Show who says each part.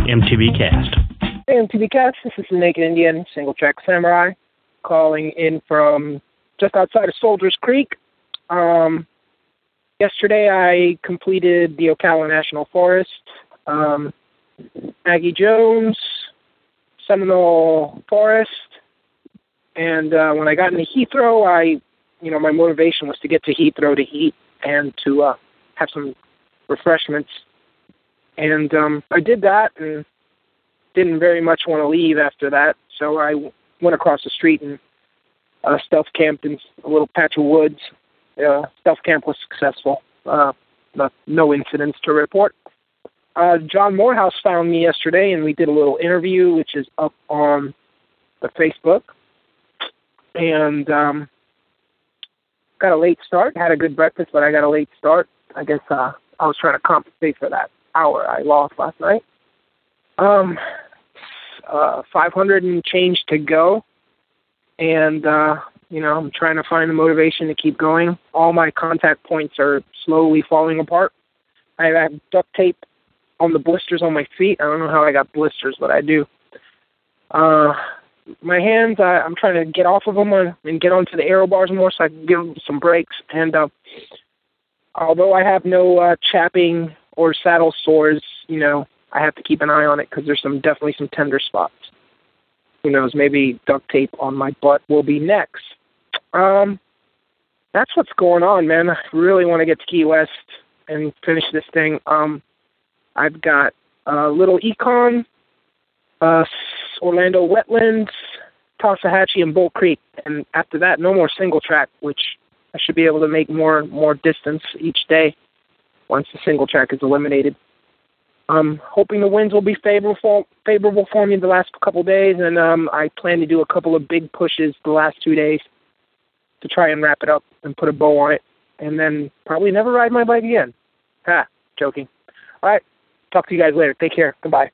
Speaker 1: MTV Cast.
Speaker 2: Hey, MTV Cast, this is the Naked Indian, Single Track Samurai, calling in from just outside of Soldiers Creek. Yesterday I completed the Ocala National Forest, Maggie Jones, Seminole Forest, and when I got into Heathrow, my motivation was to get to Heathrow to eat and to have some refreshments. And I did that and didn't very much want to leave after that, so I went across the street and stealth camped in a little patch of woods. Stealth camp was successful. No incidents to report. John Morehouse found me yesterday, and we did a little interview, which is up on the Facebook. And got a late start. Had a good breakfast, but I got a late start. I guess I was trying to compensate for that hour I lost last night. 500 and change to go. And, I'm trying to find the motivation to keep going. All my contact points are slowly falling apart. I have duct tape on the blisters on my feet. I don't know how I got blisters, but I do. My hands, I'm trying to get off of them and get onto the aero bars more so I can give them some breaks. And although I have no chapping or saddle sores, I have to keep an eye on it because there's definitely some tender spots. Who knows, maybe duct tape on my butt will be next. That's what's going on, man. I really want to get to Key West and finish this thing. I've got Little Econ, Orlando Wetlands, Talsahatchee, and Bull Creek. And after that, no more single track, which I should be able to make more distance each day once the single track is eliminated. I'm hoping the winds will be favorable for me the last couple of days, and I plan to do a couple of big pushes the last 2 days to try and wrap it up and put a bow on it, and then probably never ride my bike again. Joking. All right, talk to you guys later. Take care. Goodbye.